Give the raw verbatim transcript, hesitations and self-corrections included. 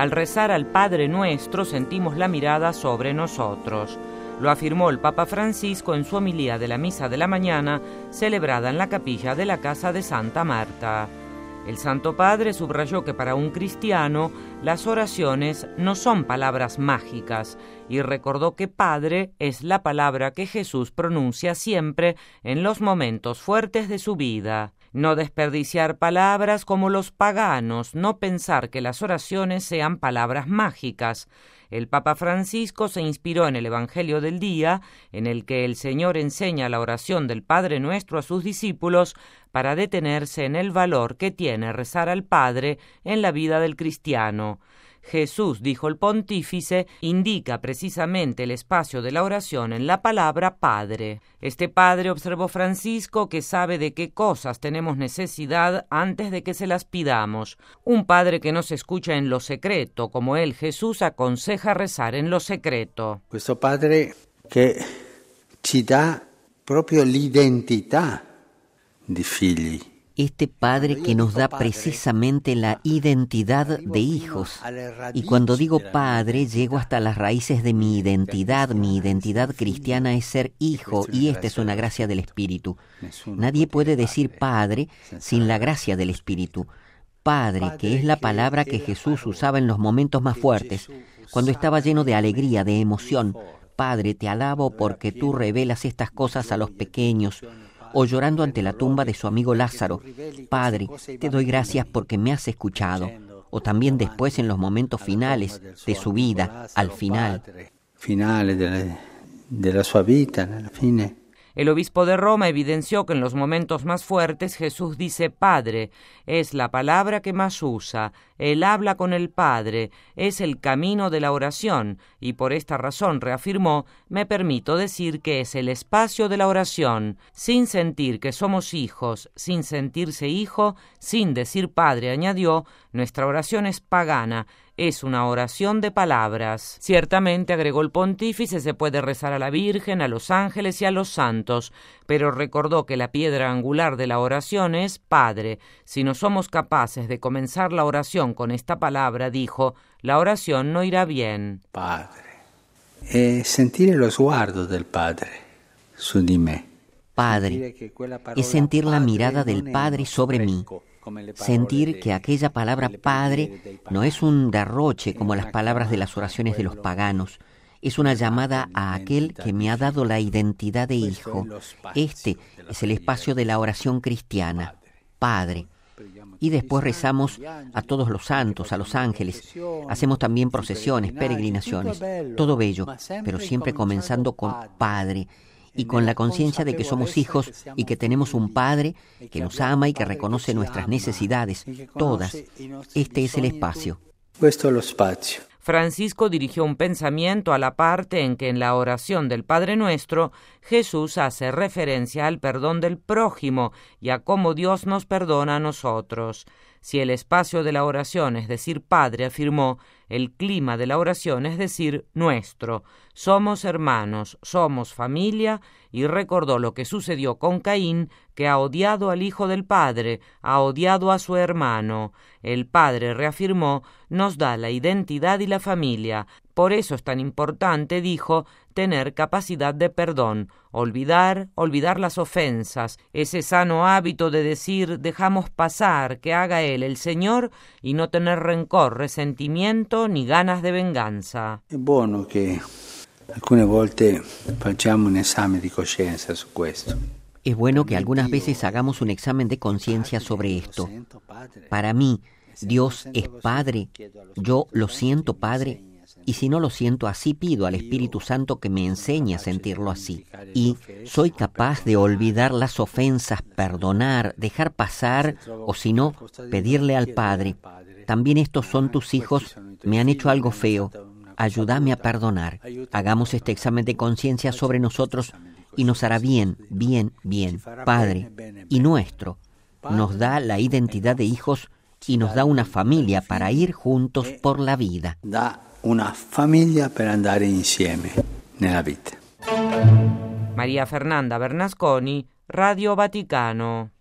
Al rezar al Padre Nuestro sentimos la mirada sobre nosotros. Lo afirmó el Papa Francisco en su homilía de la Misa de la Mañana, celebrada en la capilla de la Casa de Santa Marta. El Santo Padre subrayó que para un cristiano las oraciones no son palabras mágicas y recordó que Padre es la palabra que Jesús pronuncia siempre en los momentos fuertes de su vida. No desperdiciar palabras como los paganos, no pensar que las oraciones sean palabras mágicas. El Papa Francisco se inspiró en el Evangelio del día, en el que el Señor enseña la oración del Padre Nuestro a sus discípulos para detenerse en el valor que tiene rezar al Padre en la vida del cristiano. Jesús, dijo el pontífice, indica precisamente el espacio de la oración en la palabra Padre. Este Padre, observó Francisco, que sabe de qué cosas tenemos necesidad antes de que se las pidamos. Un Padre que nos escucha en lo secreto, como él, Jesús, aconseja rezar en lo secreto. Questo Padre che ci dà proprio l'identità di figli. Este Padre que nos da precisamente la identidad de hijos. Y cuando digo Padre, llego hasta las raíces de mi identidad. Mi identidad cristiana es ser hijo, y esta es una gracia del Espíritu. Nadie puede decir Padre sin la gracia del Espíritu. Padre, que es la palabra que Jesús usaba en los momentos más fuertes, cuando estaba lleno de alegría, de emoción. Padre, te alabo porque tú revelas estas cosas a los pequeños. O llorando ante la tumba de su amigo Lázaro, Padre, te doy gracias porque me has escuchado. O también después en los momentos finales de su vida, al final. Finale de de la sua vita, alla fine. El obispo de Roma evidenció que en los momentos más fuertes Jesús dice Padre, es la palabra que más usa, él habla con el Padre, es el camino de la oración, y por esta razón reafirmó, me permito decir que es el espacio de la oración, sin sentir que somos hijos, sin sentirse hijo, sin decir Padre, añadió, nuestra oración es pagana, es una oración de palabras. Ciertamente, agregó el pontífice, se puede rezar a la Virgen, a los ángeles y a los santos, pero recordó que la piedra angular de la oración es Padre. Si no somos capaces de comenzar la oración con esta palabra, dijo, la oración no irá bien. Padre. E sentire lo sguardo del Padre su di me. Padre. Es sentir la mirada del Padre sobre mí. Sentir que aquella palabra Padre no es un derroche como las palabras de las oraciones de los paganos. Es una llamada a aquel que me ha dado la identidad de hijo. Este es el espacio de la oración cristiana, Padre. Y después rezamos a todos los santos, a los ángeles. Hacemos también procesiones, peregrinaciones, todo bello, pero siempre comenzando con Padre. Y con la conciencia de que somos hijos y que tenemos un Padre que nos ama y que reconoce nuestras necesidades, todas. Este es el espacio. Questo è lo spazio. Francisco dirigió un pensamiento a la parte en que en la oración del Padre Nuestro Jesús hace referencia al perdón del prójimo y a cómo Dios nos perdona a nosotros. Si el espacio de la oración es decir Padre, afirmó, el clima de la oración es decir nuestro. Somos hermanos, somos familia, y recordó lo que sucedió con Caín, que ha odiado al hijo del Padre, ha odiado a su hermano. El Padre, reafirmó, nos da la identidad y la familia. Por eso es tan importante, dijo, tener capacidad de perdón, olvidar, olvidar las ofensas, ese sano hábito de decir dejamos pasar, que haga Él el Señor, y no tener rencor, resentimiento ni ganas de venganza. È buono che alcune volte facciamo un esame di coscienza su questo. Es bueno que algunas veces hagamos un examen de conciencia sobre esto. Para mí, Dios es Padre, yo lo siento Padre, y si no lo siento así, pido al Espíritu Santo que me enseñe a sentirlo así. Y soy capaz de olvidar las ofensas, perdonar, dejar pasar, o si no, pedirle al Padre, también estos son tus hijos, me han hecho algo feo, ayúdame a perdonar. Hagamos este examen de conciencia sobre nosotros y nos hará bien, bien, bien. Padre, y nuestro, nos da la identidad de hijos y nos da una familia para ir juntos por la vida. Da una famiglia per andare insieme nella vita. María Fernanda Bernasconi, Radio Vaticano.